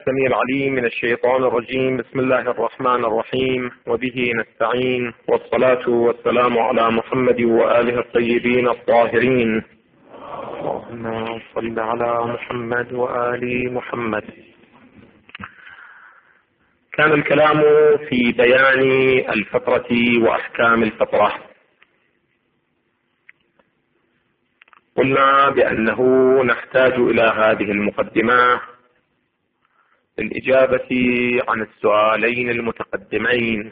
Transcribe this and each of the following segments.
السميع العليم من الشيطان الرجيم. بسم الله الرحمن الرحيم، وبه نستعين، والصلاة والسلام على محمد وآله الطيبين الطاهرين. اللهم صل على محمد وآل محمد. كان الكلام في بيان الفطرة وأحكام الفطرة. قلنا بأنه نحتاج إلى هذه المقدمة للإجابة عن السؤالين المتقدمين،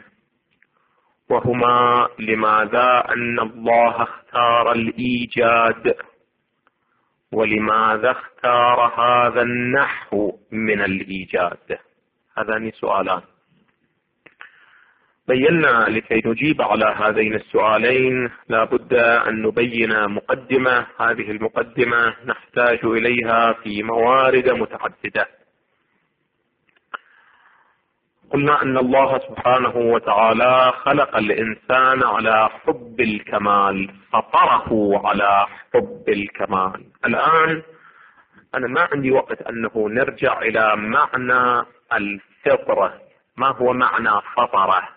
وهما: لماذا أن الله اختار الإيجاد؟ ولماذا اختار هذا النحو من الإيجاد؟ هذان سؤالان. بينا لكي نجيب على هذين السؤالين لا بد أن نبين مقدمة. هذه المقدمة نحتاج إليها في موارد متعددة. قلنا أن الله سبحانه وتعالى خلق الإنسان على حب الكمال، فطره على حب الكمال. الآن أنا ما عندي وقت أنه نرجع إلى معنى الفطرة. ما هو معنى فطرة؟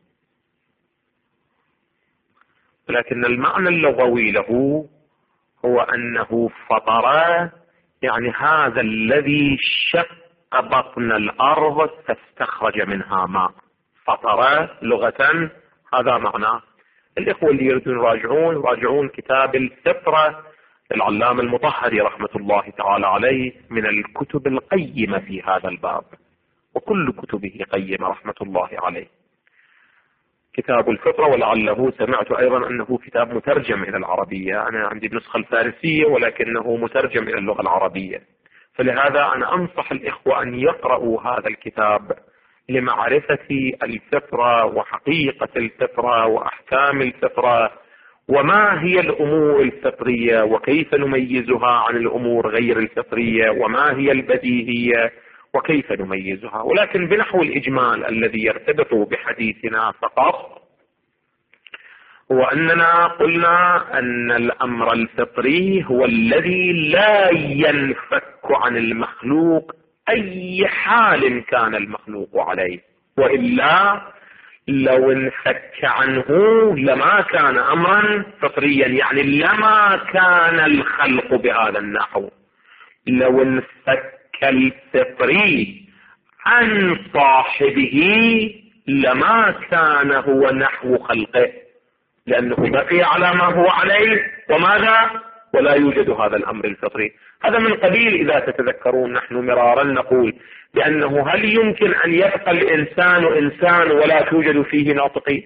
لكن المعنى اللغوي له هو أنه فطر، يعني هذا الذي شق بطن الأرض فاستخرج منها ماء. فطر لغة هذا معناه. الإخوة اللي يريدون يراجعون كتاب الفطرة للعلامة المطهري رحمة الله تعالى عليه، من الكتب القيمة في هذا الباب، وكل كتبه قيمة رحمة الله عليه. كتاب الفطرة، ولعله سمعت أيضا أنه كتاب مترجم إلى العربية. أنا عندي النسخة الفارسية ولكنه مترجم إلى اللغة العربية، فلهذا أنا أنصح الإخوة أن يقرأوا هذا الكتاب لمعرفة الفطرة وحقيقة الفطرة وأحكام الفطرة، وما هي الأمور الفطرية، وكيف نميزها عن الأمور غير الفطرية، وما هي البديهية، وكيف نميزها. ولكن بنحو الإجمال الذي يرتبط بحديثنا فقط هو أننا قلنا أن الأمر الفطري هو الذي لا ينفك عن المخلوق أي حال كان المخلوق عليه، وإلا لو انفك عنه لما كان أمرا فطريا، يعني لما كان الخلق بهذا النحو. لو انفك الفطري عن صاحبه لما كان هو نحو خلقه، لأنه بقي على ما هو عليه، وماذا؟ ولا يوجد هذا الأمر الفطري. هذا من قبيل، إذا تتذكرون نحن مرارا نقول بأنه هل يمكن أن يبقى الإنسان إنسان ولا توجد فيه ناطقية؟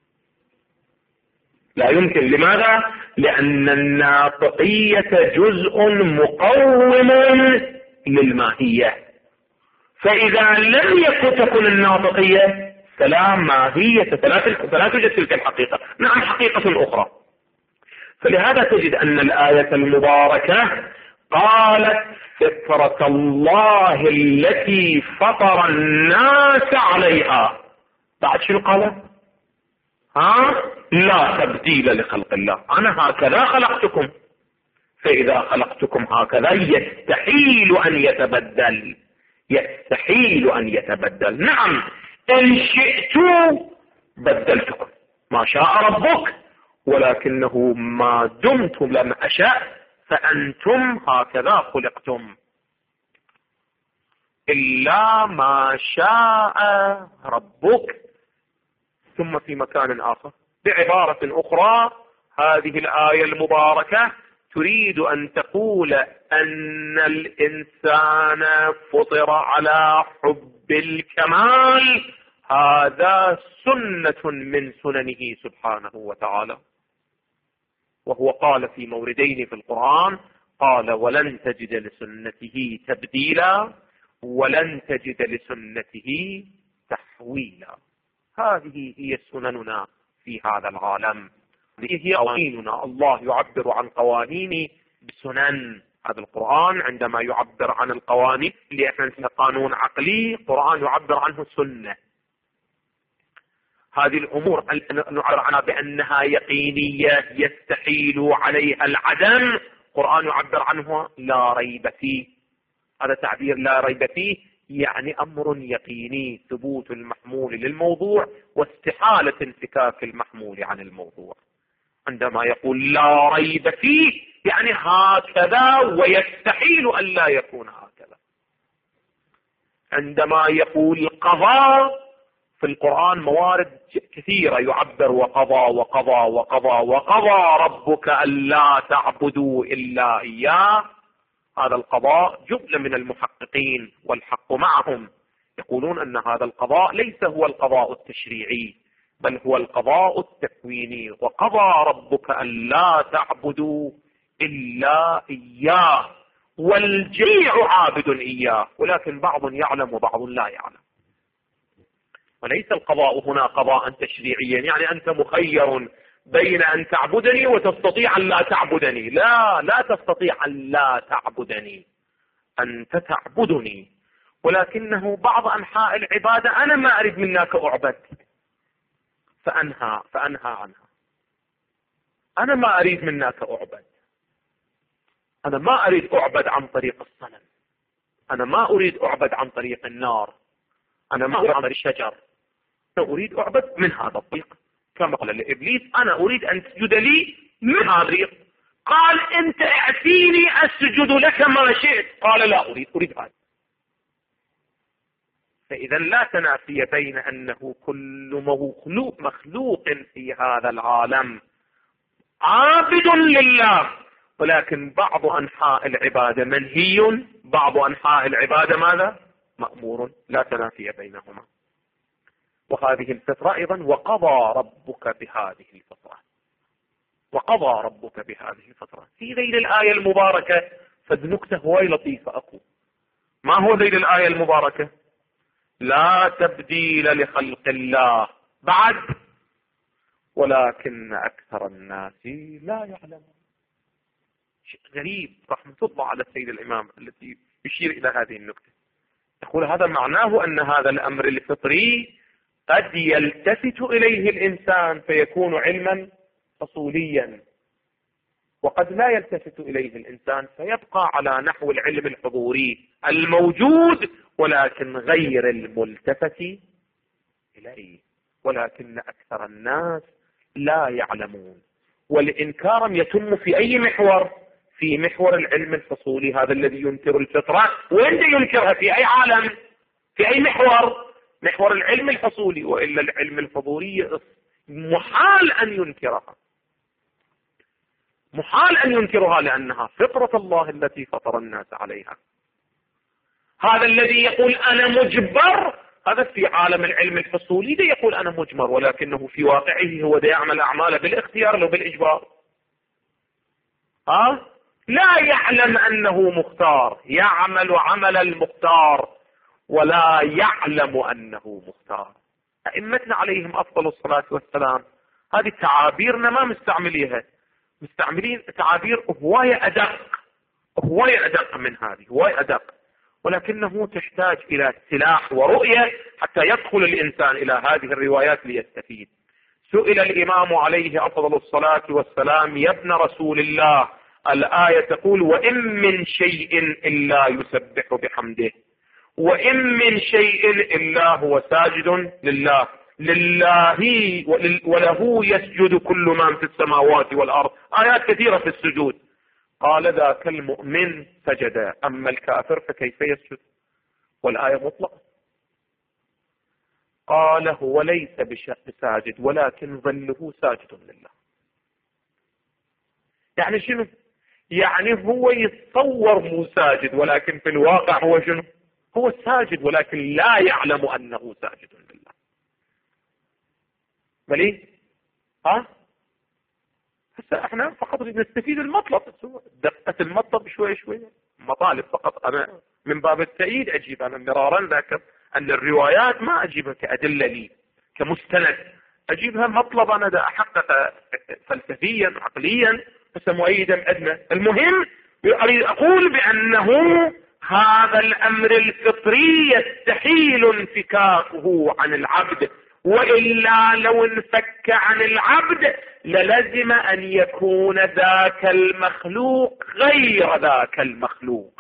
لا يمكن. لماذا؟ لأن الناطقية جزء مقوم للماهية، فإذا لم تكن الناطقية فلا ماهية، فلا توجد تلك الحقيقة. نعم، حقيقة أخرى. فلهذا تجد أن الآية المباركة قالت: فطرة الله التي فطر الناس عليها. بعد شنو قالت؟ لا تبديل لخلق الله. أنا هكذا خلقتكم، فإذا خلقتكم هكذا يستحيل أن يتبدل. يستحيل أن يتبدل. نعم، إن شئت بدلتكم، ما شاء ربك، ولكنه ما دمتم لم أشاء فأنتم هكذا خلقتم، إلا ما شاء ربك. ثم في مكان آخر بعبارة أخرى، هذه الآية المباركة تريد أن تقول أن الإنسان فطر على حب الكمال. هذا سنة من سننه سبحانه وتعالى. وهو قال في موردين في القرآن، قال: ولن تجد لسنته تبديلا ولن تجد لسنته تحويلا. هذه هي سنننا في هذا العالم، هذه هي قوانيننا. الله يعبر عن قوانين بسنن. هذا القرآن عندما يعبر عن القوانين اللي احنا نسميها قانون عقلي، القرآن يعبر عنه سنة. هذه الأمور نعبر عنها بأنها يقينية يستحيل عليها العدم، القرآن يعبر عنه لا ريب فيه. هذا تعبير لا ريب فيه يعني أمر يقيني، ثبوت المحمول للموضوع واستحالة انفكاك المحمول عن الموضوع. عندما يقول لا ريب فيه يعني هكذا ويستحيل أن لا يكون هكذا. عندما يقول قضاء، في القرآن موارد كثيرة يعبر وقضى وقضى وقضى وقضى ربك ألا تعبدوا إلا إياه. هذا القضاء جملة من المحققين والحق معهم يقولون أن هذا القضاء ليس هو القضاء التشريعي بل هو القضاء التكويني. وقضى ربك ألا تعبدوا إلا إياه والجميع عابد إياه، ولكن بعض يعلم وبعض لا يعلم. وليس القضاء هنا قضاء تشريعيا يعني أنت مخير بين أن تعبدني وتستطيع أن لا تعبدني. لا تستطيع أن لا تعبدني، أنت تعبدني، ولكنه بعض أنحاء العبادة أنا ما أريد منك أعبد فأنهى عنها. أنا ما أريد منك أعبد، أنا ما أريد أعبد عن طريق الصنم، أنا ما أريد أعبد عن طريق النار، أنا ما أريد عن طريق الشجر، أنا أريد أعبد من هذا الطريق. كما قال لإبليس أنا أريد أن تسجد لي من هذا الطريق. قال أنت اعطيني أسجد لك ما شئت. قال لا أريد هذا. فإذا لا تنافي بين أنه كل مخلوق في هذا العالم عابد لله، ولكن بعض أنحاء العبادة منهي، بعض أنحاء العبادة ماذا؟ مأمور. لا تنافي بينهما. وهذه الفطرة أيضا وقضى ربك بهذه الفطرة، وقضى ربك بهذه الفطرة. في ذيل الآية المباركة فد نكتة هواي لطيفة أكو. ما هو ذيل الآية المباركة؟ لا تبديل لخلق الله بعد ولكن أكثر الناس لا يعلمون. شيء غريب رحمة الله على السيد الإمام التي يشير إلى هذه النكتة. يقول هذا معناه أن هذا الأمر الفطري قد يلتفت إليه الإنسان فيكون علما أصوليا، وقد لا يلتفت إليه الإنسان فيبقى على نحو العلم الحضوري الموجود ولكن غير الملتفت إليه. ولكن أكثر الناس لا يعلمون. والإنكار يتم في أي محور؟ في محور العلم الفصولي، هذا الذي ينكر الفطرة. وين ينكرها؟ في أي عالم؟ في أي محور؟ محور العلم الفصولي. وإلا العلم الحضوري محال أن ينكرها، محال أن ينكرها لأنها فطرة الله التي فطر الناس عليها. هذا الذي يقول أنا مجبر، هذا في عالم العلم الفصولي ده يقول أنا مجبر، ولكنه في واقعه هو ده يعمل أعماله بالاختيار لو بالإجبار. لا يعلم أنه مختار، يعمل عمل المختار ولا يعلم أنه مختار. أئمتنا عليهم أفضل الصلاة والسلام هذه تعابيرنا ما مستعمليها، مستعملين تعابير هواية أدق من هذه، هواية أدق، ولكنه تحتاج إلى سلاح ورؤية حتى يدخل الإنسان إلى هذه الروايات ليستفيد. سئل الإمام عليه أفضل الصلاة والسلام يا ابن رسول الله الآية تقول وإن من شيء إلا يسبح بحمده وإن من شيء إلا هو ساجد لله وله يسجد كل من في السماوات والأرض. آيات كثيرة في السجود. قال ذاك المؤمن سجد أما الكافر فكيف يسجد؟ والآية مطلقة. قال هو ليس بساجد ولكن ظله ساجد لله. يعني شنو؟ يعني هو يتصور مو ساجد ولكن في الواقع هو شنو؟ هو ساجد ولكن لا يعلم أنه ساجد لله. مليه؟ هسه احنا فقط نستفيد المطلب، دقة المطلب شوي مطالب فقط. انا من باب التأييد اجيب انا مرارا ذاكر ان الروايات ما اجيبها كأدلة لي كمستند، اجيبها مطلب انا دا احقق فلسفيا عقليا بس مؤيدا بأدنى. المهم اريد اقول بانه هذا الامر الفطري يستحيل انفكاكه عن العبد، وإلا لو انفك عن العبد للزم أن يكون ذاك المخلوق غير ذاك المخلوق.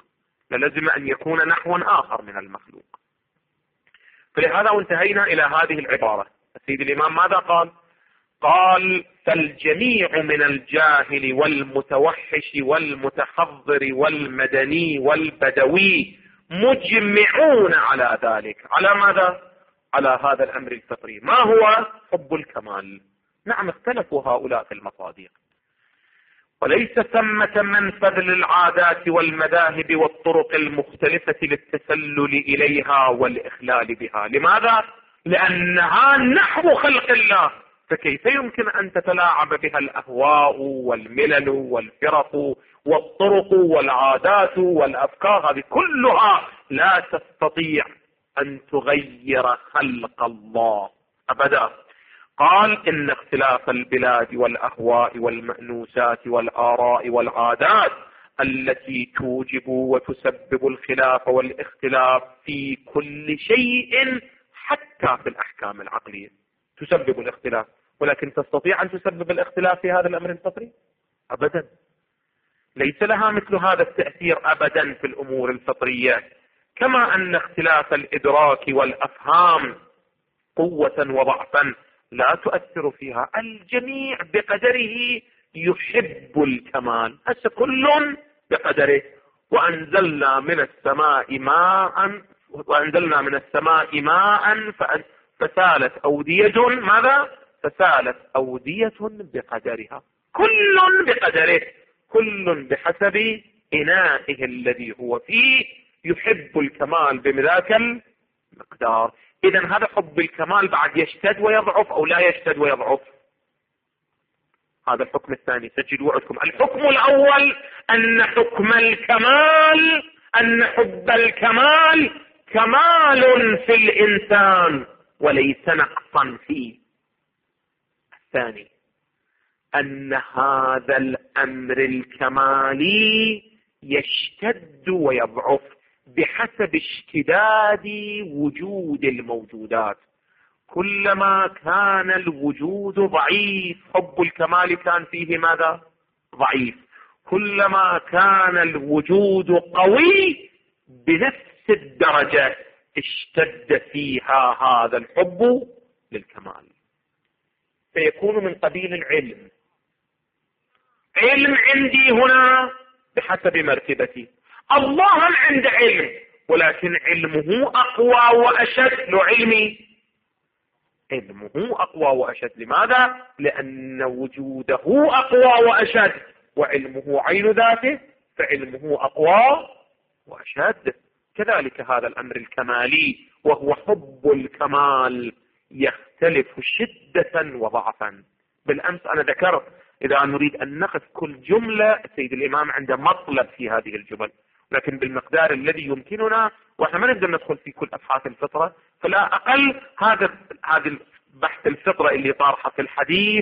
للزم أن يكون نحوا آخر من المخلوق. فلهذا انتهينا إلى هذه العبارة. السيد الإمام ماذا قال؟ قال: فالجميع من الجاهل والمتوحش والمتحضر والمدني والبدوي مجمعون على ذلك. على ماذا؟ على هذا الأمر الفطري. ما هو؟ حب الكمال. نعم، اختلفوا هؤلاء في المصادق، وليس ثمة منفذ للعادات والمذاهب والطرق المختلفة للتسلل إليها والإخلال بها. لماذا؟ لأنها نحو خلق الله، فكيف يمكن أن تتلاعب بها الأهواء والملل والفرق والطرق والعادات والأفكار؟ هذه كلها لا تستطيع أن تغير خلق الله أبدا. قال: إن اختلاف البلاد والأهواء والمأنوسات والآراء والعادات التي توجب وتسبب الخلاف والاختلاف في كل شيء حتى في الأحكام العقلية تسبب الاختلاف، ولكن تستطيع أن تسبب الاختلاف في هذا الأمر الفطري؟ أبدا، ليس لها مثل هذا التأثير أبدا في الأمور الفطرية. كما أن اختلاف الإدراك والأفهام قوة وضعفا لا تؤثر فيها. الجميع بقدره يحب الكمال، هسه كل بقدره. وأنزلنا من السماء ماء فسالت أودية. ماذا؟ فسالت أودية بقدرها. كل بقدره، كل بحسب إنائه الذي هو فيه يحب الكمال بذاك المقدار. إذن هذا حب الكمال بعد يشتد ويضعف أو لا يشتد ويضعف؟ هذا الحكم الثاني. سجلوا عندكم. الحكم الأول أن حكم الكمال، أن حب الكمال كمال في الإنسان وليس نقصا فيه. الثاني أن هذا الأمر الكمالي يشتد ويضعف بحسب اشتداد وجود الموجودات. كلما كان الوجود ضعيف حب الكمال كان فيه ماذا؟ ضعيف. كلما كان الوجود قوي بنفس الدرجة اشتد فيها هذا الحب للكمال. فيكون من قبيل العلم. علم عندي هنا بحسب مرتبتي. الله عنده علم، ولكن علمه أقوى وأشد. لو علمي علمه أقوى وأشد. لماذا؟ لأن وجوده أقوى وأشد، وعلمه عين ذاته، فعلمه أقوى وأشد. كذلك هذا الأمر الكمالي وهو حب الكمال يختلف شدة وضعفا. بالأمس أنا ذكرت إذا نريد أن نقف كل جملة، السيد الإمام عنده مطلب في هذه الجمل، لكن بالمقدار الذي يمكننا، وإحنا ما نقدر ندخل في كل أبحاث الفطرة، فلا أقل هذا بحث الفطرة اللي طارحة في الحديث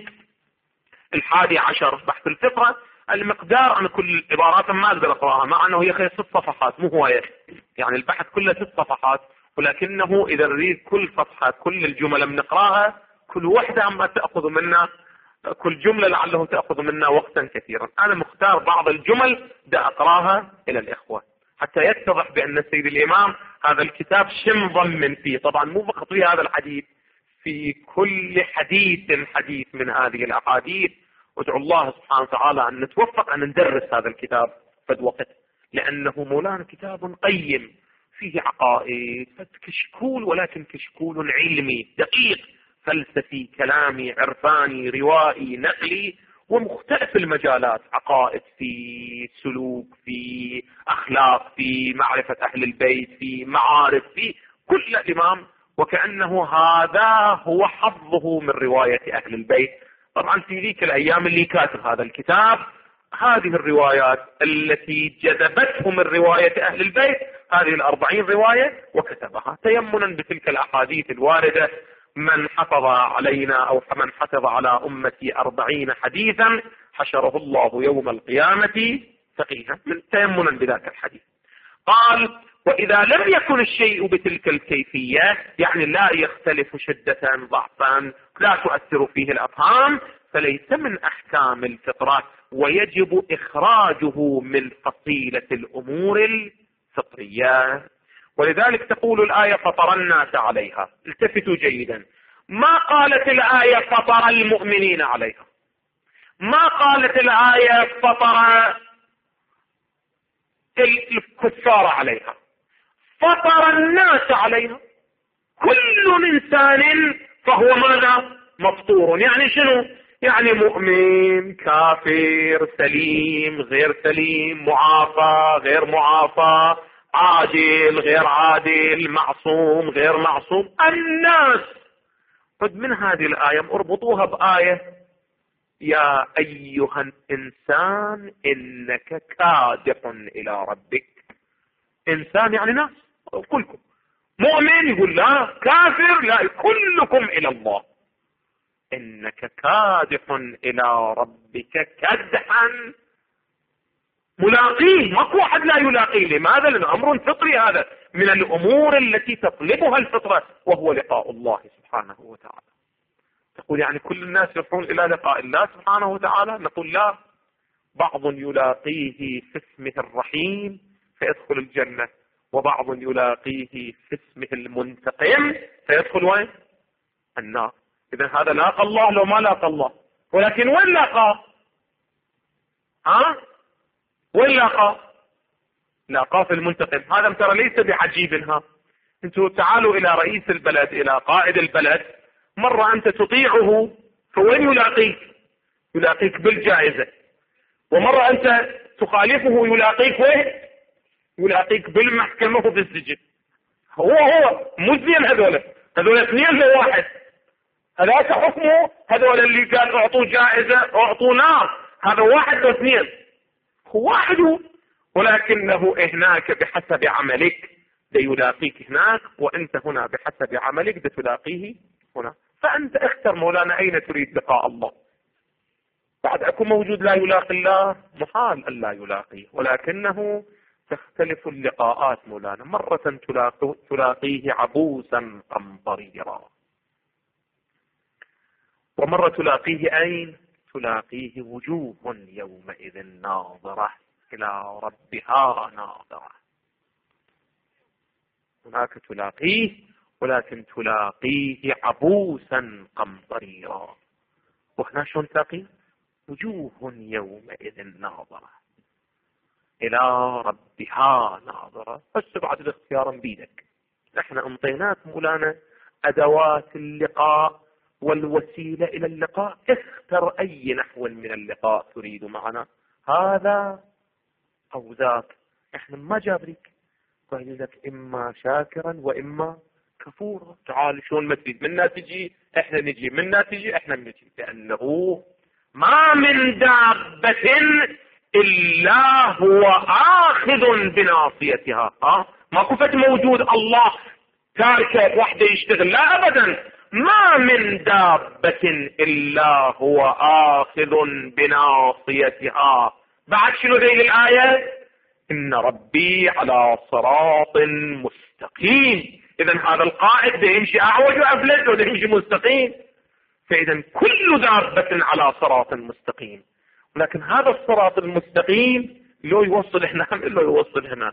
11 بحث الفطرة، المقدار أنا كل عبارات ما أقدر أقرأها، مع أنه هي 6 صفحات مو هواية، يعني البحث كله 6 صفحات، ولكنه إذا نريد كل صفحة كل الجمل بنقراها، كل واحدة أما تأخذ منا، كل جملة لعله تأخذ منا وقتا كثيرا. أنا مختار بعض الجمل دا أقراها إلى الإخوة حتى يتضح بأن السيد الإمام هذا الكتاب شم ضمن فيه. طبعا مو فقط في هذا الحديث، في كل حديث من هذه الأحاديث. وادعو الله سبحانه وتعالى أن نتوفق أن ندرس هذا الكتاب فد وقت، لأنه مولانا كتاب قيم فيه عقائد كشكول، ولكن كشكول علمي دقيق فلسفي كلامي عرفاني روائي نقلي، ومختلف المجالات، عقائد في سلوك في أخلاق في معرفة أهل البيت في معارف في كل الإمام، وكأنه هذا هو حظه من رواية أهل البيت. طبعا في ذيك الأيام اللي كاتب هذا الكتاب هذه الروايات التي جذبته من رواية أهل البيت هذه 40 رواية وكتبها تيمنا بتلك الأحاديث الواردة. من حفظ علينا أو من حفظ على أمتي 40 حديثا حشره الله يوم القيامة فقيها، من تيمنا بذاك الحديث. قال: وإذا لم يكن الشيء بتلك الكيفية، يعني لا يختلف شدة ضعفا، لا تؤثر فيه الأفهام، فليس من أحكام الفطرة، ويجب إخراجه من فصيلة الأمور فطرية. ولذلك تقول الآية فطر الناس عليها. التفتوا جيدا، ما قالت الآية فطر المؤمنين عليها، ما قالت الآية فطر الكفار عليها، فطر الناس عليها. كل إنسان فهو ماذا؟ مفطور. يعني شنو؟ يعني مؤمن، كافر، سليم، غير سليم، معافى، غير معافى، عادل، غير عادل، معصوم، غير معصوم، الناس. خذ من هذه الآية اربطوها بآية يا أيها الإنسان إنك كادح إلى ربك. إنسان يعني ناس كلكم. مؤمن يقول لا، كافر لا، كلكم إلى الله. إنك كادح إلى ربك كدحا ملاقيه. ماكو واحد لا يلاقيه. لماذا؟ لأنه أمر فطري، هذا من الأمور التي تطلبها الفطرة، وهو لقاء الله سبحانه وتعالى. تقول يعني كل الناس يسعون إلى لقاء الله سبحانه وتعالى؟ نقول لا، بعض يلاقيه في اسمه الرحيم فيدخل الجنة، وبعض يلاقيه في اسمه المنتقم فيدخل وين؟ النار. إذا هذا لاقى الله لو ما لاقى الله. ولكن وين لاقاه؟ وين لاقاه؟ لاقاه في المنتقم. هذا ترى ليس بعجيب. انتم تعالوا إلى رئيس البلد، إلى قائد البلد، مرة أنت تطيعه فوين يلاقيك؟ يلاقيك بالجائزة. ومرة أنت تخالفه يلاقيك وين؟ يلاقيك بالمحكمة وبالسجن. هو مو اثنين، هذول اثنين لو واحد. هذاك حكمه، هذول اللي قال اعطوه جائزة اعطوه نار، هذا واحد واثنين. هو واحد هو، ولكنه هناك بحسب عملك يلاقيك هناك، وانت هنا بحسب عملك تلاقيه هنا. فانت اختر مولانا اين تريد لقاء الله. بعد اكو موجود لا يلاقي الله، محال الا يلاقيه، ولكنه تختلف اللقاءات مولانا. مرة تلاقيه عبوسا قمطريرا، ومرة تلاقيه أين؟ تلاقيه وجوه يومئذ ناظرة إلى ربها ناظرة. هناك تلاقيه، ولكن تلاقيه عبوسا قمطريرا. وهنا شلون تلاقيه؟ وجوه يومئذ ناظرة إلى ربها ناظرة. بس بعد الاختيار بيدك. نحن انطيناك مولانا أدوات اللقاء والوسيلة إلى اللقاء. اختر أي نحو من اللقاء تريد معنا، هذا أو ذاك. احنا ما جابريك، قايل لك إما شاكرا وإما كفورا. تعال شلون ما تريد، منا تجي احنا نجي، منا تجي احنا نجي. لأنه ما من دابة إلا هو آخذ بناصيتها. ما كفت موجود الله تاركه وحده يشتغل، لا أبدا. ما من دابة إلا هو آخذ بناصيتها. بعد شنو ذيل الآية؟ إن ربي على صراط مستقيم. إذا هذا القائد ده يمشي أعوج وأفلج وده يمشي مستقيم. فإذا كل دابة على صراط مستقيم. لكن هذا الصراط المستقيم لو يوصل هنا لو يوصل هنا.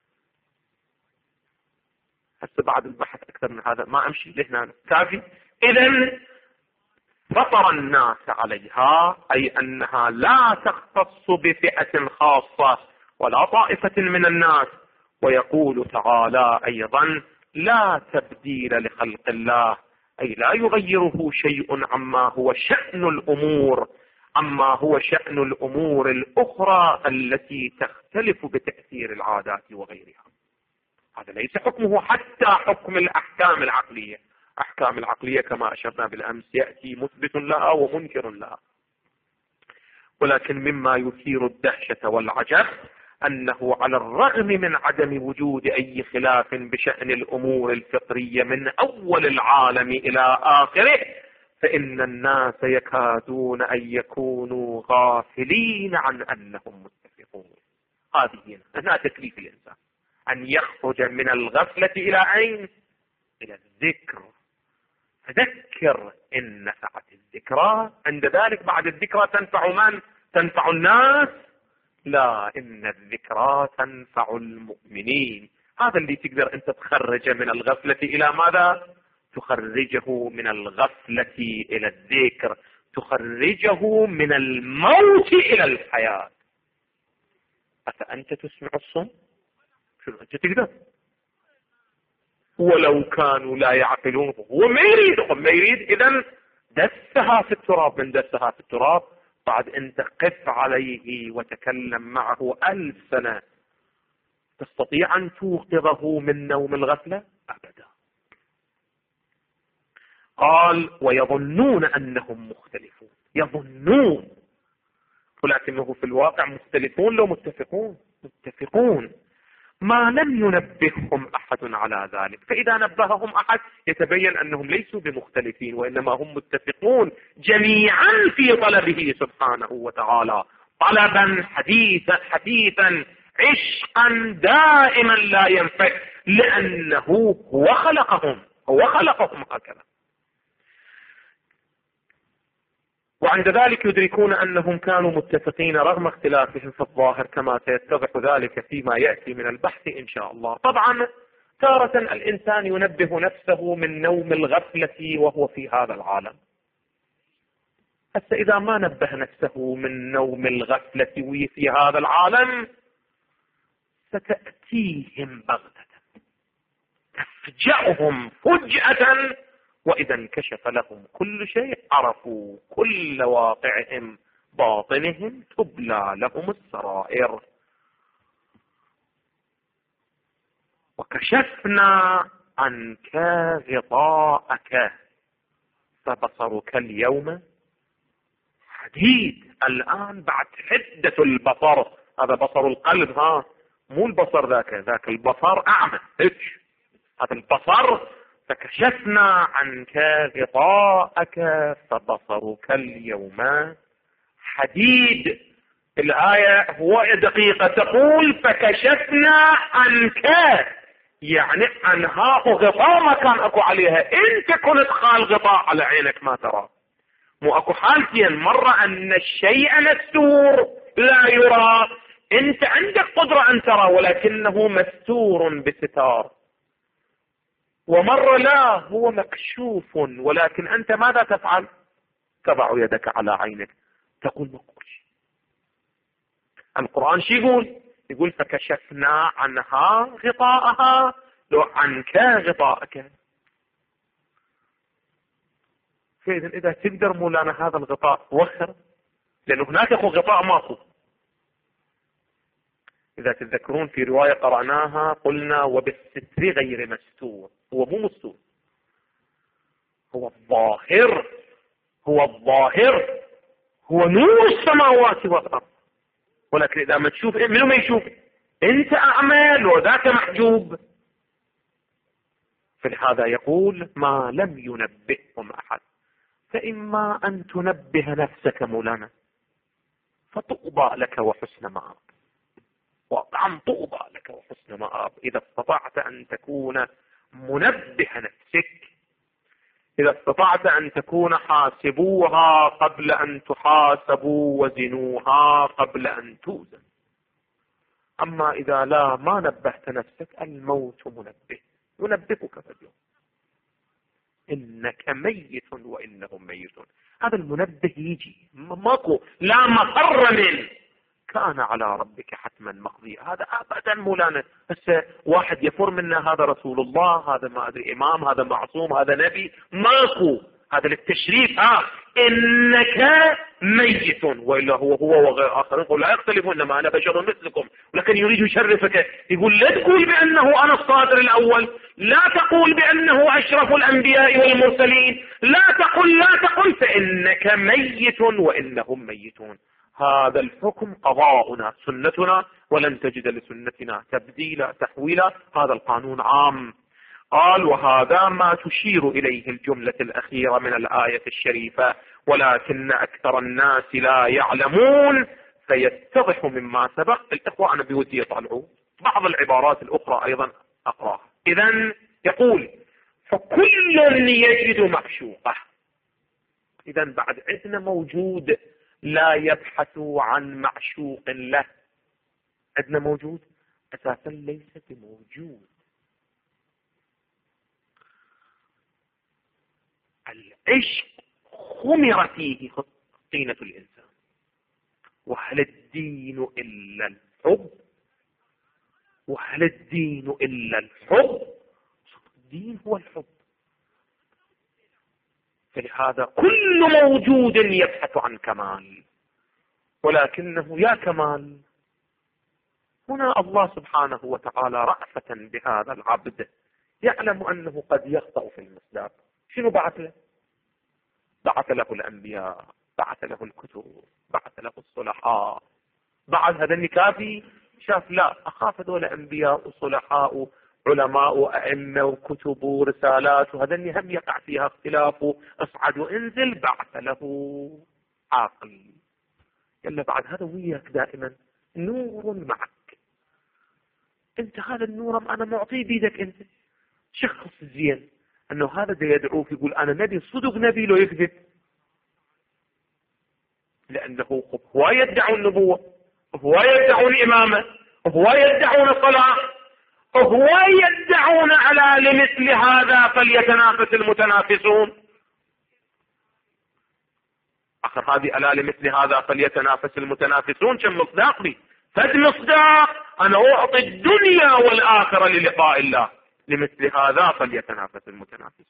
هسه بعد البحث أكثر من هذا ما أمشي لهنا كافي. إذا فطر الناس عليها، أي أنها لا تختص بفئة خاصة ولا طائفة من الناس. ويقول تعالى أيضا لا تبديل لخلق الله، أي لا يغيره شيء عما هو شأن الأمور، عما هو شأن الأمور الأخرى التي تختلف بتأثير العادات وغيرها. هذا ليس حكمه حتى حكم الأحكام العقلية. أحكام العقلية كما أشرنا بالأمس يأتي مثبت لها ومنكر لها. ولكن مما يثير الدهشة والعجب أنه على الرغم من عدم وجود أي خلاف بشأن الأمور الفطرية من أول العالم إلى آخره، فإن الناس يكادون أن يكونوا غافلين عن أنهم متفقون. هذه هنا تكليف الإنسان أن يخرج من الغفلة إلى أين؟ إلى الذكر. فذكر إن نفعت الذكرى. عند ذلك بعد الذكرى تنفع من؟ تنفع الناس. لا، إن الذكرى تنفع المؤمنين. هذا اللي تقدر أنت تخرجه من الغفلة إلى ماذا؟ تخرجه من الغفلة إلى الذكر، تخرجه من الموت إلى الحياة. أفأنت تسمع الصم؟ شنو أنت تقدر؟ ولو كانوا لا يعقلون. هو ما يريد إذن دسها في التراب. من دسها في التراب بعد أنت قف عليه وتكلم معه 1000 سنة، تستطيع أن توقظه من نوم الغفلة؟ أبدا. قال ويظنون أنهم مختلفون. يظنون، ولكنه في الواقع مختلفون لو متفقون. متفقون ما لم ينبههم أحد على ذلك، فإذا نبههم أحد يتبين أنهم ليسوا بمختلفين، وإنما هم متفقون جميعا في طلبه سبحانه وتعالى، طلبا حديثا عشقا دائما لا ينفك، لأنه هو خلقهم هكذا. وعند ذلك يدركون أنهم كانوا متفقين رغم اختلافهم في الظاهر، كما سيتضح ذلك فيما يأتي من البحث إن شاء الله. طبعا تارة الإنسان ينبه نفسه من نوم الغفلة وهو في هذا العالم. حتى إذا ما نبه نفسه من نوم الغفلة وفي هذا العالم ستأتيهم بغتة تفجعهم فجأة، وإذا انكشف لهم كل شيء عرفوا كل واقعهم باطنهم تبلى لهم السرائر. وكشفنا عنك غطاءك فبصرك اليوم حديد. الآن بعد حدة البصر، هذا بصر القلب، مو البصر ذاك البصر أعمى، هذا البصر. فكشفنا عنك غطاءك فبصرك اليوم حديد. الآية هو دقيقة تقول فكشفنا عنك، يعني عنها غطاء ما كان أكو عليها. أنت كنت خال غطاء على عينك ما ترى. مو أكو حالتين، مرة أن الشيء مستور لا يرى، أنت عندك قدرة أن ترى ولكنه مستور بستار، ومرة لا، هو مكشوف ولكن أنت ماذا تفعل؟ تضع يدك على عينك تقول مقبول. القرآن شو يقول فكشفنا عنها غطاءها، لو عنك غطاءك. فإذا إذا تقدر مولانا هذا الغطاء وخر، لأنه هناك غطاء ماكو. إذا تتذكرون في رواية قرأناها قلنا وبالستر غير مستور. هو مو مستور، هو الظاهر، هو نور السماوات والأرض. ولكن إذا ما تشوف منو ما يشوف؟ أنت أعمى وذاك محجوب. فلهذا يقول ما لم ينبئهم أحد. فإما أن تنبه نفسك مولانا فطوبى لك وحسن مآب، وطعم طوبى لك وحسن مآب إذا استطعت أن تكون منبه نفسك، إذا استطعت أن تكون حاسبوها قبل أن تحاسبوا وزنوها قبل أن توزن. أما إذا لا، ما نبهت نفسك، الموت منبه ينبهك في اليوم إنك ميت وإنهم ميتون. هذا المنبه يجي ماكو، لا مفر منه، كان على ربك حتما مقضيا. هذا أبدا مولانا هسه واحد يفر منا، هذا رسول الله، هذا ما أدري إمام، هذا معصوم، هذا نبي، ماكو. هذا للتشريف. إنك ميت، وإلا هو وغير آخرين يقول لا يختلفون، إنما أنا بشر مثلكم، ولكن يريد يشرفك. يقول لا تقول بأنه أنا الصادر الأول، لا تقول بأنه أشرف الأنبياء والمرسلين، لا تقل فإنك ميت وإنهم ميتون. هذا الحكم قضاؤنا سنتنا، ولن تجد لسنتنا تبديلا تحويلا. هذا القانون عام. قال وهذا ما تشير إليه الجملة الأخيرة من الآية الشريفة، ولكن أكثر الناس لا يعلمون. فيتضح مما سبق. الإخوة أنا بودي يطالعوا بعض العبارات الأخرى أيضا أقراها. إذن يقول فكل يجد معشوقه. إذن بعد عندنا موجود لا يبحث عن معشوق له، عندنا موجود؟ أساسا ليس بموجود. العشق خمر فيه طينة الإنسان. وهل الدين إلا الحب؟ وهل الدين إلا الحب؟ الدين هو الحب. فلهذا كل موجود يبحث عن كمال، ولكنه يا كمال. هنا الله سبحانه وتعالى رأفة بهذا العبد يعلم أنه قد يخطأ في المصداق. شنو بعث له؟ بعث له الأنبياء، بعث له الكتب، بعث له الصلحاء. بعد هذا النكافي شاف لا، أخاف هذول أنبياء وصلحاء علماء وأئمة وكتب ورسالات، وهذا هم يقع فيها اختلاف، اصعد وانزل. بعث له عاقل يلا بعد هذا وياك دائما نور معك. انت هذا النور انا معطيه بيدك، انت شخص زين انه هذا دا يدعوك يقول انا نبي صدق، نبي لو يكذب، لانه هو يدعون النبوة، هو يدعون الامامة، هو يدعون الصلاة، هو يدعون على لمثل هذا فليتنافس المتنافسون. اخر هذه الا لمثل هذا فليتنافس المتنافسون كم مصداق لي؟ فد مصداق انا اعطي الدنيا والاخره للقاء الله، لمثل هذا فليتنافس المتنافسون.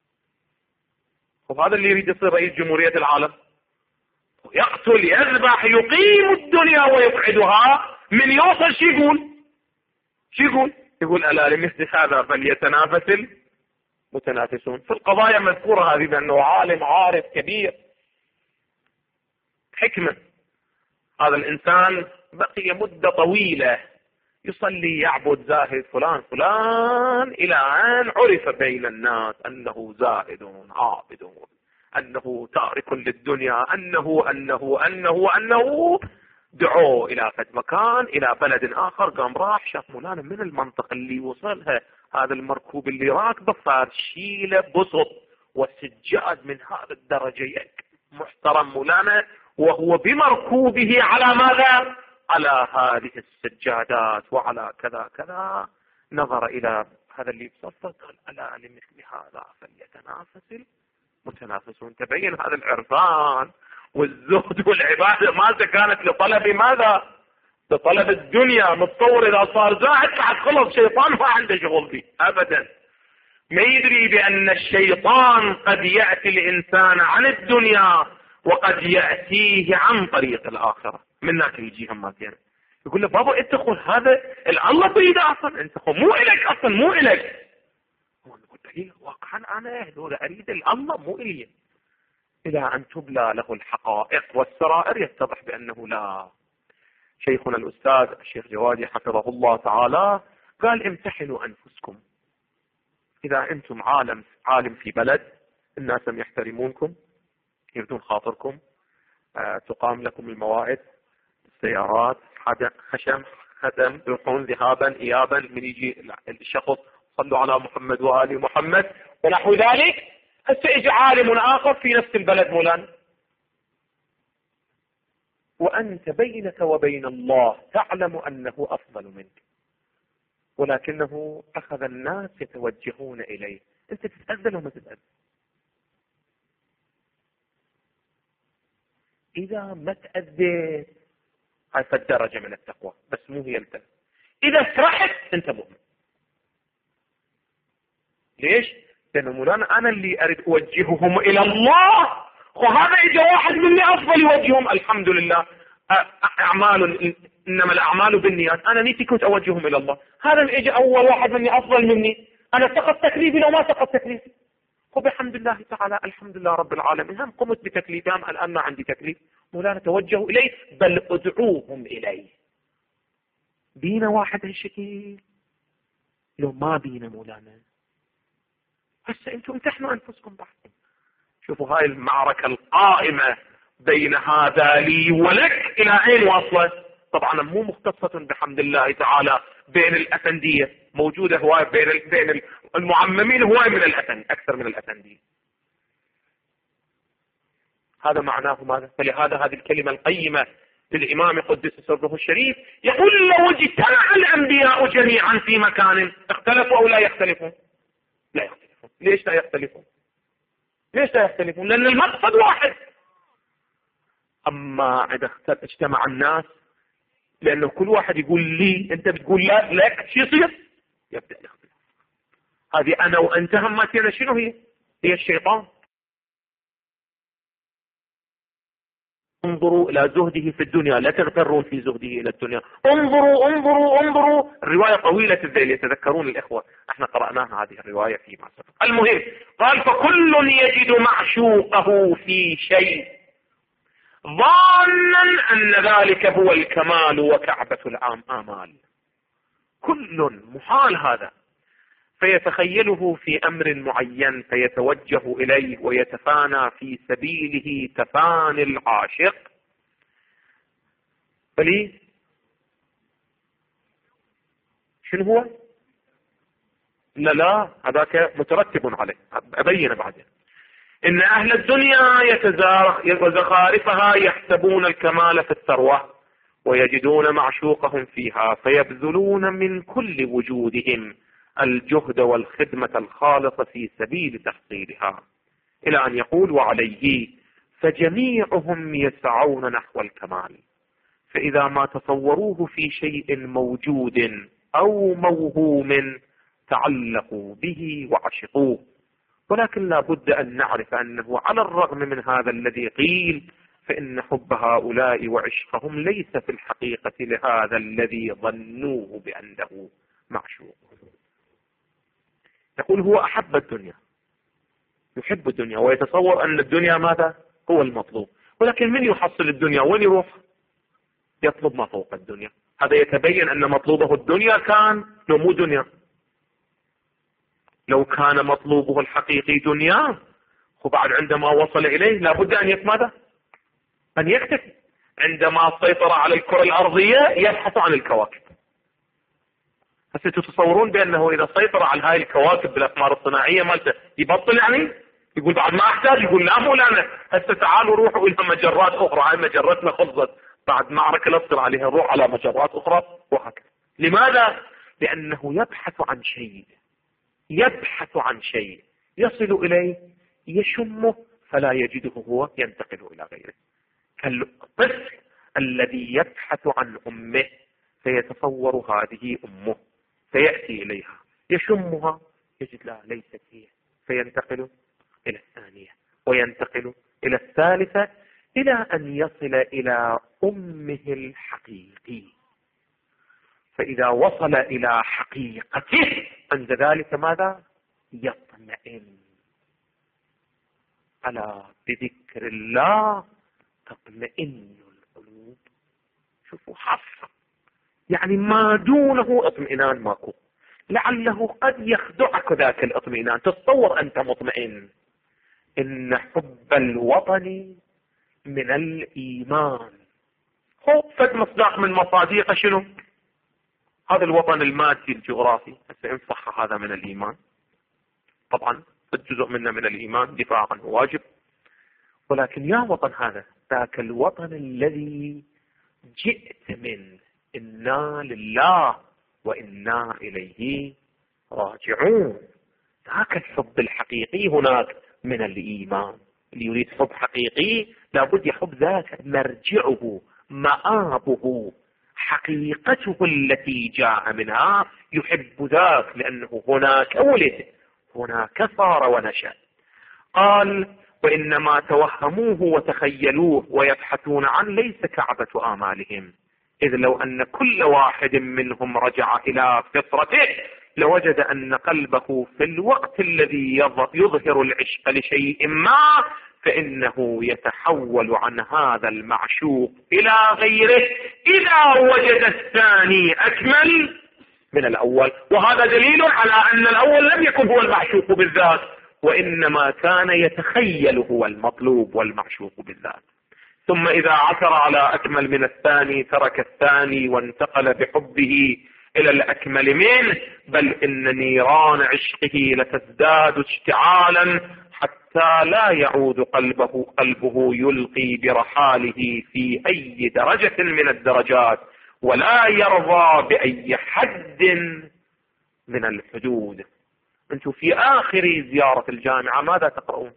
وهذا اللي يريد يصير رئيس جمهورية العالم، يقتل يذبح يقيم الدنيا ويقعدها. من يوصل شو يقول؟ شو يقول؟ يقول الا لمثل هذا فليتنافس المتنافسون. في القضايا مذكوره هذه بانه عالم عارف كبير حكمة. هذا الإنسان بقي مدة طويلة يصلي يعبد زاهد فلان إلى أن عرف بين الناس أنه زاهد عابد، أنه تارك للدنيا، أنه دعوه إلى فد مكان، إلى بلد آخر. قام راح شاف مولانا من المنطقة اللي وصلها هذا المركوب اللي راكبه صار شيله بسط وسجاد من هذا الدرجة محترم مولانا، وهو بمركوبه على ماذا؟ على هذه السجادات وعلى كذا كذا. نظر إلى هذا اللي بصفه قال ألا لمثل هذا فليتنافس المتنافسون. تبين هذا العرفان والزهد والعبادة ماذا كانت لطلب ماذا؟ لطلب الدنيا. متصور إذا صار زاهد بعد خلص شيطان ما عنده شغل به أبدا. ما يدري بأن الشيطان قد يأتي الإنسان عن الدنيا وقد يأتيه عن طريق الآخرة. من هناك يجي هماتين يقول له بابا انت خذ هذا الله بريد اصلا، انت خذ مو الك اصلا، مو الك. هو يقول له واقعا انا هذول اريد الله مو الي. الى ان تبلى له الحقائق والسرائر يتضح بانه لا. شيخنا الاستاذ الشيخ جوادي حفظه الله تعالى قال امتحنوا انفسكم. اذا انتم عالم في بلد الناس يحترمونكم يردون خاطركم، تقام لكم المواعيد، السيارات، خشم خدم، يروحون ذهابا ايابا، من يجي الشخص صلوا على محمد وآل محمد ونحو ذلك. هسه يجي عالم آخر في نفس البلد مولانا، وأنت بينك وبين الله تعلم أنه أفضل منك، ولكنه أخذ الناس يتوجهون إليه. أنت تتأذن وما تتأذن. إذا ما تأذيت هاي فالدرجة من التقوى، بس مو هي انت. إذا فرحت أنت مؤمن. ليش؟ لأنه مولانا أنا اللي أريد أوجههم إلى الله، وهذا إذا واحد مني أفضل يوجههم الحمد لله. أعمال إنما الأعمال بالنيات، أنا نيتي كنت أوجههم إلى الله. هذا اللي إجا أول واحد مني أفضل مني، أنا سقط تكليفي لو ما سقط تكليفي، وبحمد الله تعالى الحمد لله رب العالمين هم قمت بتكليفي، هم الآن ما عندي تكليف. مولانا توجهوا إليه بل ادعوهم إليه. بينا واحد هالشكل لو ما بينا مولانا. هسه انتم امتحنوا انفسكم بعد. شوفوا هاي المعركة القائمة بين هذا لي ولك الى اين واصلت. طبعا مو مختصة بحمد الله تعالى بين الأفندية، موجودة هواية بين المعممين، هواية من الأفند اكثر من الأفندية. هذا معناه ماذا؟ فلهذا هذه الكلمة القيمة الإمام قدس سره الشريف يقول لو اجتمع الأنبياء جميعا في مكان اختلفوا أو لا يختلفون؟ لا يختلفون. ليش لا يختلفون؟ ليش لا يختلفون؟ لأن المقصد واحد. أما إذا اجتمع الناس، لأنه كل واحد يقول لي، أنت بتقول لا لك، شو يصير؟ يبدأ يختلف. هذه أنا وأنت همتنا شنو هي؟ هي الشيطان. انظروا إلى زهده في الدنيا، لا تغترون في زهده إلى الدنيا. انظروا انظروا انظروا. الرواية طويلة الذيل، يتذكرون الإخوة، احنا قرأناها هذه الرواية فيما سبق. المهم قال فكل يجد معشوقه في شيء ظانا أن ذلك هو الكمال وكعبة الآمال. كل محال هذا، فيتخيله في أمر معين فيتوجه إليه ويتفانى في سبيله تفاني العاشق. فليه شنو هو؟ لا هذاك مترتب عليه، أبين بعدين. إن أهل الدنيا وزخارفها يحسبون الكمال في الثروة ويجدون معشوقهم فيها فيبذلون من كل وجودهم الجهد والخدمة الخالصة في سبيل تحصيلها، إلى أن يقول وعليه فجميعهم يسعون نحو الكمال. فإذا ما تصوروه في شيء موجود أو موهوم تعلقوا به وعشقوه. ولكن لا بد أن نعرف أنه على الرغم من هذا الذي قيل فإن حب هؤلاء وعشقهم ليس في الحقيقة لهذا الذي ظنوه بأنه معشوق. يقول هو أحب الدنيا، يحب الدنيا ويتصور أن الدنيا ماذا؟ هو المطلوب. ولكن من يحصل الدنيا؟ وين يروح؟ يطلب ما فوق الدنيا. هذا يتبين أن مطلوبه الدنيا كان لو مو دنيا. لو كان مطلوبه الحقيقي دنيا، وبعد عندما وصل إليه لابد أن ماذا؟ أن يكتفي. عندما سيطر على الكرة الأرضية يبحث عن الكواكب. هسه تتصورون بأنه إذا سيطر على هاي الكواكب بالأقمار الصناعية مالته يبطل يعني؟ يقول بعد ما أحتاج؟ يقول لا مو لا، هسه تعالوا روحوا إلى مجرات أخرى، هاي مجرتنا خلصت، بعد معركة لا تصير عليها نروح على مجرات أخرى وهكذا. لماذا؟ لأنه يبحث عن شيء، يبحث عن شيء يصل إليه يشمه فلا يجده هو، ينتقل إلى غيره. كالطفل الذي يبحث عن أمه فيتصور هذه أمه فيأتي إليها يشمها يجد لا ليست هي، فينتقل إلى الثانية وينتقل إلى الثالثة إلى أن يصل إلى أمه الحقيقي. فإذا وصل إلى حقيقته عند ذلك ماذا؟ يطمئن. ألا بذكر الله تطمئن القلوب. شوفوا حصر، يعني ما دونه اطمئنان ماكو. لعله قد يخدعك ذاك الاطمئنان، تتصور أنت مطمئن. إن حب الوطن من الإيمان. هو فد مصداق من مصاديق شنو؟ هذا الوطن المادي الجغرافي. إن صح هذا من الإيمان، طبعا الجزء منه من الإيمان، دفاع عنه واجب. ولكن يا وطن هذا ذاك الوطن الذي جئت منه، إنا لله وإنا إليه راجعون. ذاك الحب الحقيقي هناك من الإيمان. اللي يريد حب حقيقي لابد يحب ذاك مرجعه، مآبه، حقيقته التي جاء منها، يحب ذاك لأنه هناك ولد، هناك صار ونشأ. قال وإنما توهموه وتخيلوه ويبحثون عن ليس كعبة آمالهم، إذ لو أن كل واحد منهم رجع إلى فطرته لوجد أن قلبه في الوقت الذي يظهر العشق لشيء ما فإنه يتحول عن هذا المعشوق إلى غيره إذا وجد الثاني أكمل من الأول. وهذا دليل على أن الأول لم يكن هو المعشوق بالذات، وإنما كان يتخيل هو المطلوب والمعشوق بالذات. ثم إذا عثر على أكمل من الثاني ترك الثاني وانتقل بحبه إلى الأكمل منه، بل إن نيران عشقه لتزداد اشتعالا حتى حتى لا يعود قلبه يلقي برحاله في أي درجة من الدرجات، ولا يرضى بأي حد من الحدود. أنتم في آخر زيارة الجامعة ماذا تقرؤون؟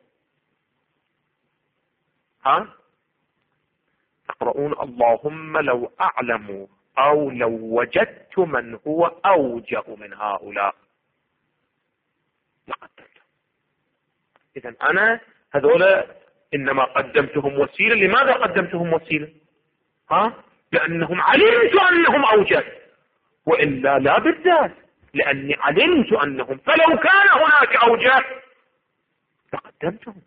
تقرؤون اللهم لو أعلم أو لو وجدت من هو أوجه من هؤلاء لقدمت. إذن أنا هذولا إنما قدمتهم وسيلة. لماذا قدمتهم وسيلة؟ لأنهم علمت أنهم أوجه، وإلا لا بالذات، لأني علمت أنهم، فلو كان هناك أوجه لقدمتهم.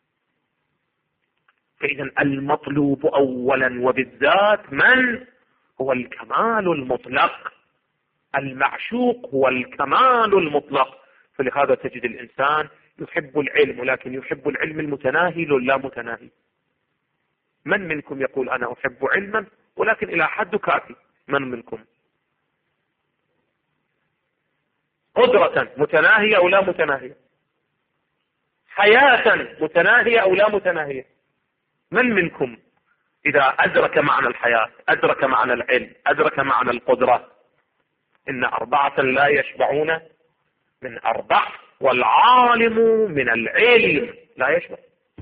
فإذا المطلوب أولا وبالذات من هو الكمال المطلق. المعشوق هو الكمال المطلق. فلهذا تجد الإنسان يحب العلم، ولكن يحب العلم المتناهي لا متناهي. من منكم يقول أنا أحب علما ولكن إلى حد كافي؟ من منكم؟ قدرة متناهية أو لا متناهية؟ حياة متناهية أو لا متناهية؟ من منكم إذا أدرك معنى الحياة، أدرك معنى العلم، أدرك معنى القدرة؟ إن 4 لا يشبعون من 4، والعالم من العلم لا يشبع.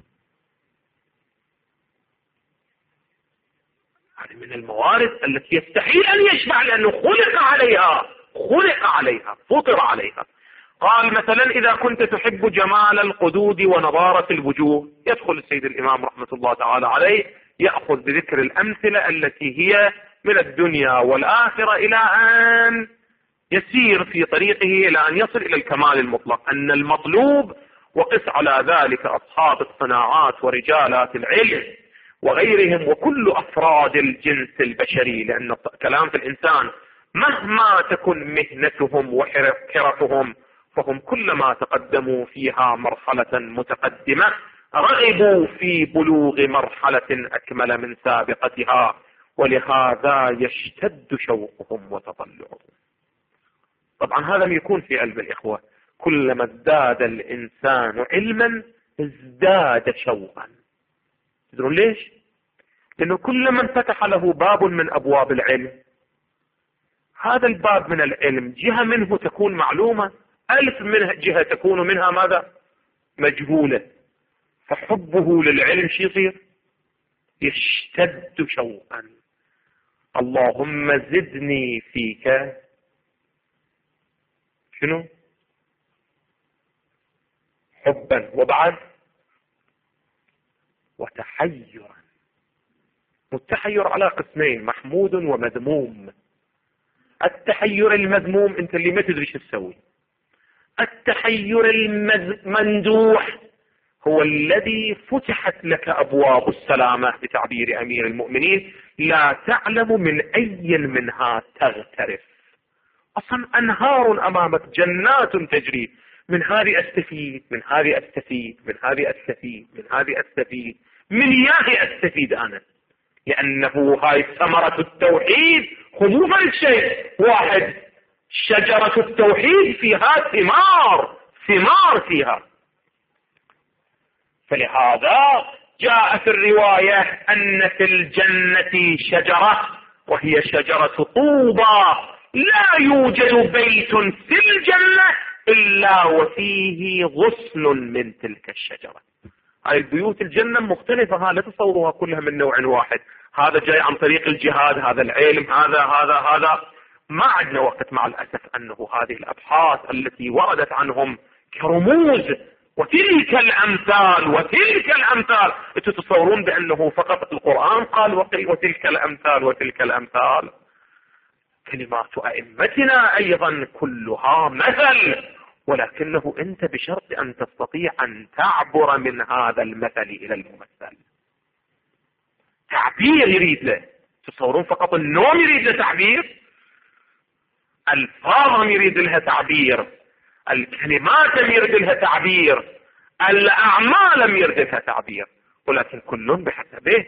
هذه من الموارد التي يستحيل أن يشبع، لأنه خلق عليها، فطر عليها. قال مثلا إذا كنت تحب جمال القدود ونضارة الوجوه، يدخل السيد الإمام رحمة الله تعالى عليه يأخذ بذكر الأمثلة التي هي من الدنيا والآخرة إلى أن يسير في طريقه إلى أن يصل إلى الكمال المطلق. أن المطلوب، وقس على ذلك أصحاب الصناعات ورجالات العلم وغيرهم وكل أفراد الجنس البشري، لأن كلام في الإنسان مهما تكن مهنتهم وحرفهم فهم كلما تقدموا فيها مرحلة متقدمة رغبوا في بلوغ مرحلة أكمل من سابقتها، ولهذا يشتد شوقهم وتطلعهم. طبعا هذا يكون في قلب الإخوة. كلما ازداد الإنسان علما ازداد شوقا. تدرون ليش؟ لأنه كلما انفتح له باب من أبواب العلم، هذا الباب من العلم جهة منه تكون معلومة، 1000 منها جهة تكون منها ماذا؟ مجهولة. فحبه للعلم شو يصير؟ يشتد شوقا. اللهم زدني فيك شنو؟ حبا، وبعد وتحيرا. والتحير على قسمين، محمود ومذموم. التحير المذموم انت اللي ما تدري شو تسوي. التحير الممدوح هو الذي فتحت لك أبواب السلامة بتعبير أمير المؤمنين، لا تعلم من أي منها تغترف. أصلا أنهار أمامك، جنات تجري، من هذه أستفيد، من هذه أستفيد، من هذه أستفيد، من هذه أستفيد، من ياهي أستفيد أنا. لأنه هاي ثمرة التوحيد. خذوا فرد شيء واحد، شجرة التوحيد فيها ثمار فيها. فلهذا جاء في الرواية أن في الجنة شجرة، وهي شجرة طوبى، لا يوجد بيت في الجنة إلا وفيه غصن من تلك الشجرة. هاي البيوت الجنة مختلفة، لا تصوروها كلها من نوع واحد. هذا جاي عن طريق الجهاد، هذا العلم، هذا ما عندنا وقت مع الأسف أنه هذه الأبحاث التي وردت عنهم كرموز وتلك الأمثال أنتم تتصورون بأنه فقط القرآن قال وتلك الأمثال. كلمات أئمتنا أيضا كلها مثل، ولكنه أنت بشرط أن تستطيع أن تعبر من هذا المثل إلى الممثل. تعبير يريد له. تصورون فقط النوم يريد له تعبير، الفاظهم يريد لها تعبير، الكلمات يريد لها تعبير، الأعمال يريد لها تعبير، ولكن كل بحسبه.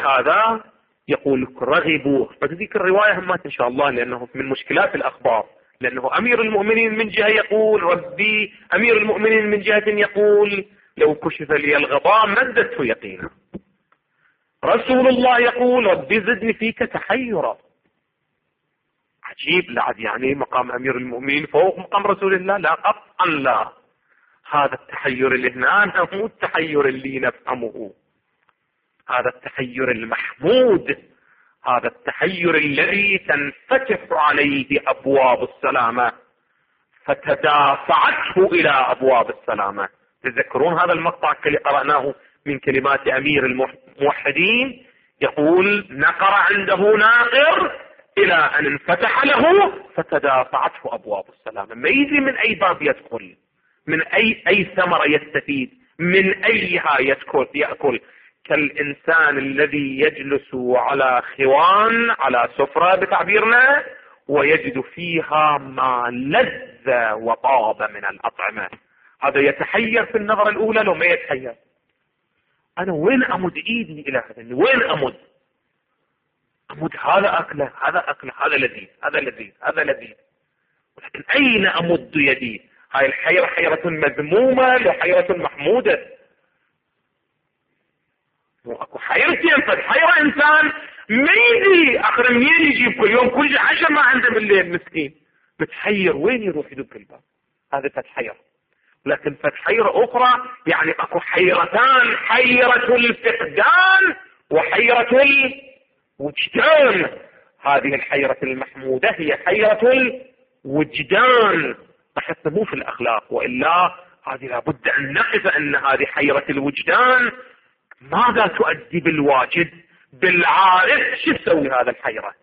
فلهذا يقول رغبوا. فتذيك الرواية همات إن شاء الله، لأنه من مشكلات الأخبار لأنه أمير المؤمنين من جهة يقول ربي، أمير المؤمنين من جهة يقول لو كشف لي الغطاء ما ازددت يقينا. رسول الله يقول ربي زدني فيك تحيرا. عجيب، لا يعني مقام أمير المؤمنين فوق مقام رسول الله؟ لا قطعا لا. هذا التحير اللي هنا مو التحير اللي نفهمه، هذا التحير المحمود، هذا التحير الذي تنفتح عليه أبواب السلامة فتدافعته إلى أبواب السلامة. تذكرون هذا المقطع اللي قرأناه من كلمات أمير الموحدين؟ يقول نقر عنده ناقر إلى أن انفتح له فتدافعته أبواب السلامة. ما يدري من أي باب يدخل، من أي ثمرة يستفيد، من أيها يأكل. كالإنسان الذي يجلس على خوان، على سفرة بتعبيرنا، ويجد فيها ما لذ وطاب من الأطعمة. هذا يتحير في النظرة الأولى لو ما يتحير. أنا وين أمد إيدي إلى هذا؟ وين أمد هذا أكله، هذا أكله، هذا لذيذ، هذا لذيذ، هذا لذيذ، ولكن أين أمد يدي؟ هاي الحيرة حيرة مذمومة لحيرة محمودة. واكو حيرتين، حيرة إنسان ما يدري آخر منين يجيب كل يوم كل عشاء ما عنده بالليل مسكين، متحير وين يروح يدق الباب. هذا فتحيرة. لكن فتحيرة أخرى يعني اكو حيرتان، حيرة الفقدان وحيرة الوجدان. هذه الحيرة المحمودة هي حيرة الوجدان، حتى مو في الأخلاق، وإلا هذه لابد أن نقف أن هذه حيرة الوجدان ماذا تؤدي بالواجد بالعارف. شو تسوي هذا الحيرة؟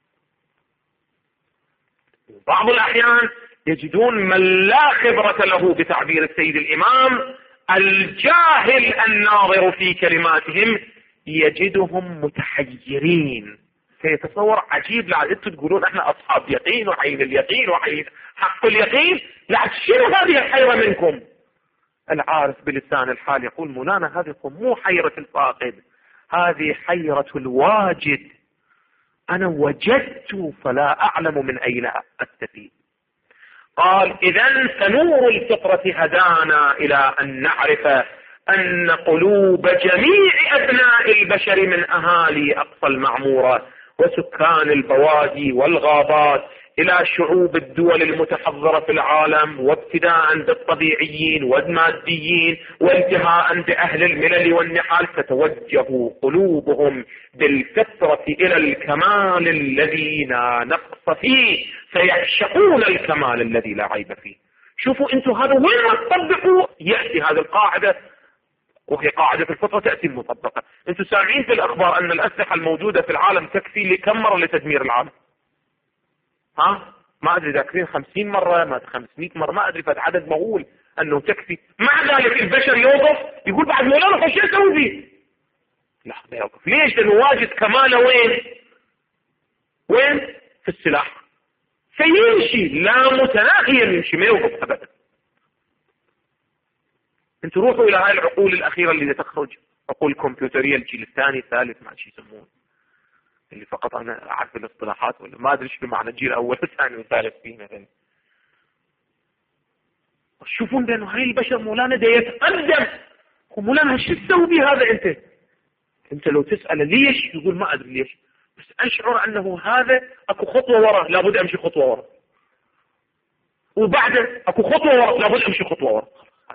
بعض الأحيان يجدون من لا خبرة له بتعبير السيد الإمام، الجاهل الناظر في كلماتهم يجدهم متحيرين، سيتصور عجيب. لا انتم تقولون احنا اصحاب يقين وعين اليقين وعين حق اليقين، لا شنو هذه الحيرة منكم؟ العارف بلسان الحال يقول مولانا هذه مو حيرة الفاقد، هذه حيرة الواجد. أنا وجدت فلا أعلم من أين أستفيد. قال إذن فنور الفطرة هدانا إلى أن نعرف أن قلوب جميع أبناء البشر من أهالي أقصى المعمورة وسكان البوادي والغابات إلى شعوب الدول المتحضرة في العالم، وابتداء بالطبيعيين والماديين وانتهاء بأهل الملل والنحال، تتوجه قلوبهم بالفطرة إلى الكمال الذي لا نقص فيه، فيعشقون الكمال الذي لا عيب فيه. شوفوا انتم هذا وين ما تطبقوا يأتي هذه القاعدة، وهي قاعدة الفطرة تأتي المطبقة. انتم سامعين في الأخبار أن الأسلحة الموجودة في العالم تكفي لكم مرة لتدمير العالم؟ ما أدري ذاكرين 50 مرة، ما 500 مرة، ما أدري، فهذا عدد مهول أنه تكفي. مع ذلك البشر يوقف يقول بعد مولانا خش يسوي فيه. لا ما يوقف. ليش؟ لأنه واجد كماله وين؟ في السلاح. فيمشي لا متناهيا يمشي، ما يوقف أبدا. انتوا روحوا إلى هاي العقول الأخيرة اللي تخرج، عقول كمبيوترية الجيل الثاني الثالث ما شي يسمون، اللي فقط أنا أعرف الاصطلاحات ولا ما أدري شو معنى الجيل الأول والثاني والثالث فيه مثلا. شوفون بأنه هاي البشر مولانا دا يتقدم، ومولانا شو تسوي بهذا أنت لو تسأل ليش يقول ما أدري ليش، بس أشعر أنه هذا أكو خطوة ورا لابد أمشي خطوة ورا، وبعده أكو خطوة ورا لابد أمشي خطوة ورا.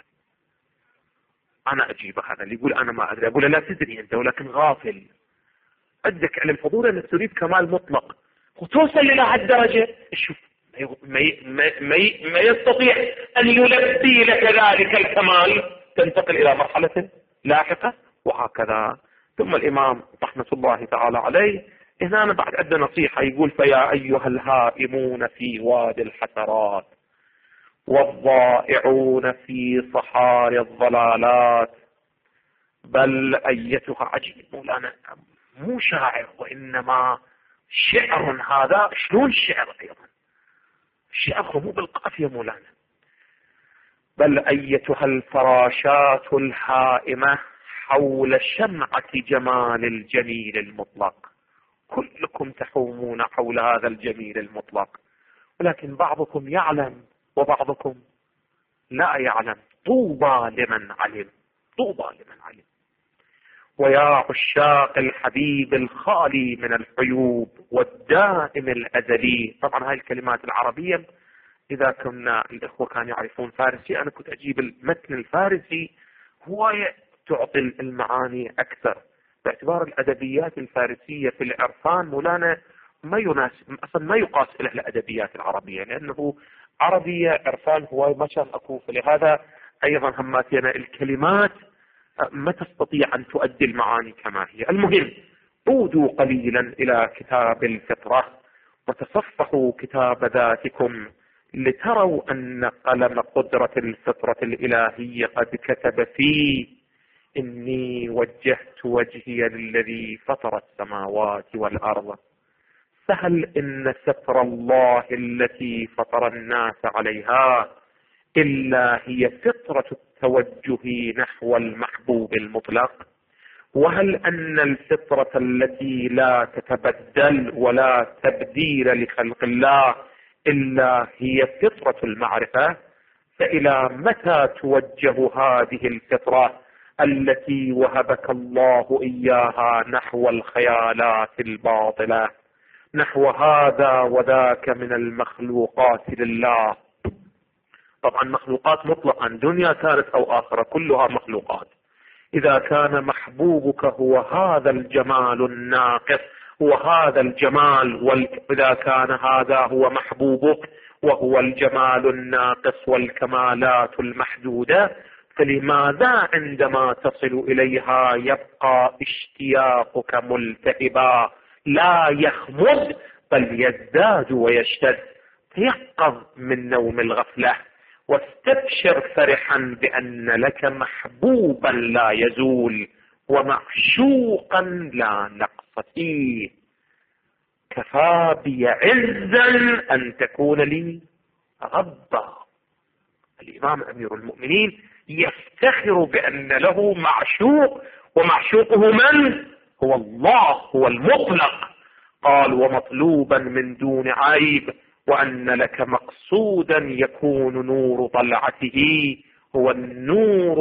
أنا أجيب هذا اللي يقول أنا ما أدري، أقول لا تدري أنت ولكن غافل، عندك علم فضول أنك تريد كمال مطلق وتوصل إلى هالدرجة. شوف ما يستطيع أن يلبي لك ذلك الكمال، تنتقل إلى مرحلة لاحقة وهكذا. ثم الإمام رحمة الله تعالى عليه هنا بعد عندنا نصيحة، يقول فيا أيها الهائمون في وادي الحسرات والضائعون في صحاري الضلالات، بل أيتها عجيب مولانا مو شاعر وإنما شعر. هذا شلون شعر أيضا؟ الشعر مو بالقافية مولانا. بل أيتها الفراشات الهائمة حول شمعة جمال الجميل المطلق، كلكم تحومون حول هذا الجميل المطلق، ولكن بعضكم يعلم وبعضكم لا يعلم. طوبى لمن علم، طوبى لمن علم. ويا عشاق الحبيب الخالي من العيوب والدائم الأزلي. طبعا هاي الكلمات العربية إذا كنا الإخوة كانوا يعرفون فارسي، أنا كنت أجيب المتن الفارسي هواية تعطي المعاني أكثر، باعتبار الأدبيات الفارسية في العرفان مولانا ما يناسب أصلا، ما يقاس إلى الأدبيات العربية، لأنه عربية عرفان هواية ما كان أكو. فلهذا أيضا هماتنا الكلمات ما تستطيع أن تؤدي المعاني كما هي. المهم، عودوا قليلا إلى كتاب الفطرة وتصفحوا كتاب ذاتكم لتروا أن قلم قدرة الفطرة الإلهية قد كتب فيه: إني وجهت وجهي للذي فطر السماوات والأرض. فهل إن ستر الله التي فطر الناس عليها إلا هي فطرة التوجه نحو المحبوب المطلق؟ وهل أن الفطرة التي لا تتبدل ولا تبديل لخلق الله إلا هي فطرة المعرفة؟ فإلى متى توجه هذه الفطرة التي وهبك الله إياها نحو الخيالات الباطلة، نحو هذا وذاك من المخلوقات لله؟ طبعا مخلوقات مطلقا، دنيا كانت أو آخرة كلها مخلوقات. إذا كان محبوبك هو هذا الجمال الناقص وهذا الجمال إذا كان هذا هو محبوبك وهو الجمال الناقص والكمالات المحدودة، فلماذا عندما تصل إليها يبقى اشتياقك ملتهبا لا يخمد بل يزداد ويشتد؟ تيقظ من نوم الغفلة واستبشر فرحا بأن لك محبوبا لا يزول ومعشوقا لا نقص فيه. كفى بي عزا أن تكون لي ربا. الإمام أمير المؤمنين يفتخر بأن له معشوق، ومعشوقه من؟ هو الله، هو المطلق. قال: ومطلوبا من دون عيب، وأن لك مقصودا يكون نور طلعته هو النور.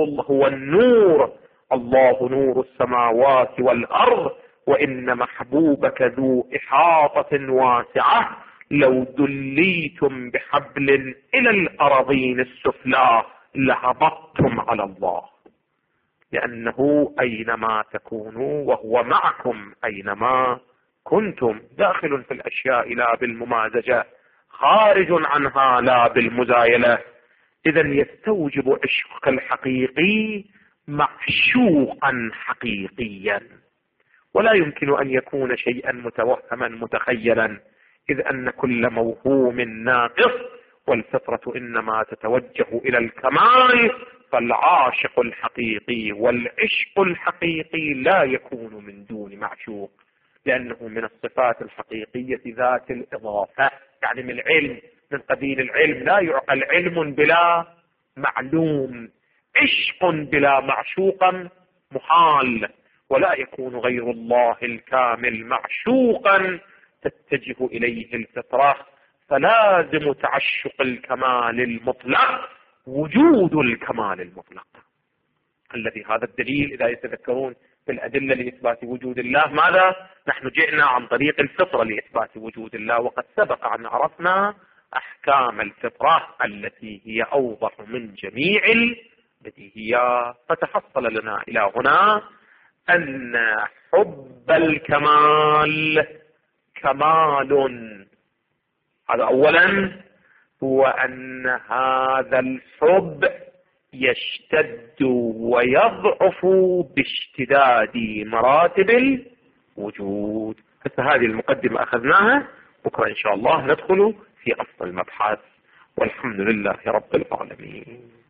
الله نور السماوات والأرض، وإن محبوبك ذو إحاطة واسعة، لو دليتم بحبل إلى الأراضين السفلى لهبطتم على الله، لأنه أينما تكونوا وهو معكم أينما كنتم، داخل في الأشياء لا بالممازجة، خارج عنها لا بالمزايلة. إذا يستوجب عشقك الحقيقي معشوقا حقيقيا، ولا يمكن أن يكون شيئا متوهما متخيلا، إذ أن كل موهوم ناقص، والفطرة إنما تتوجه إلى الكمال. فالعاشق الحقيقي والعشق الحقيقي لا يكون من دون معشوق، لأنه من الصفات الحقيقية ذات الإضافة، يعني من العلم، من قبيل العلم. لا يعقل علم بلا معلوم، عشق بلا معشوقا محال، ولا يكون غير الله الكامل معشوقا تتجه إليه الفطرة. فلازم تعشق الكمال المطلق وجود الكمال المطلق، الذي هذا الدليل إذا يتذكرون في الأدلة لإثبات وجود الله ماذا؟ نحن جئنا عن طريق الفطرة لإثبات وجود الله، وقد سبق أن عرفنا أحكام الفطرة التي هي أوضح من جميع البديهيات. فتحصل لنا إلى هنا أن حب الكمال كمال، هذا أولا، وأن هذا الحب يشتد ويضعف باشتداد مراتب الوجود. هذه المقدمة أخذناها، بكرة إن شاء الله ندخل في أصل المبحث، والحمد لله رب العالمين.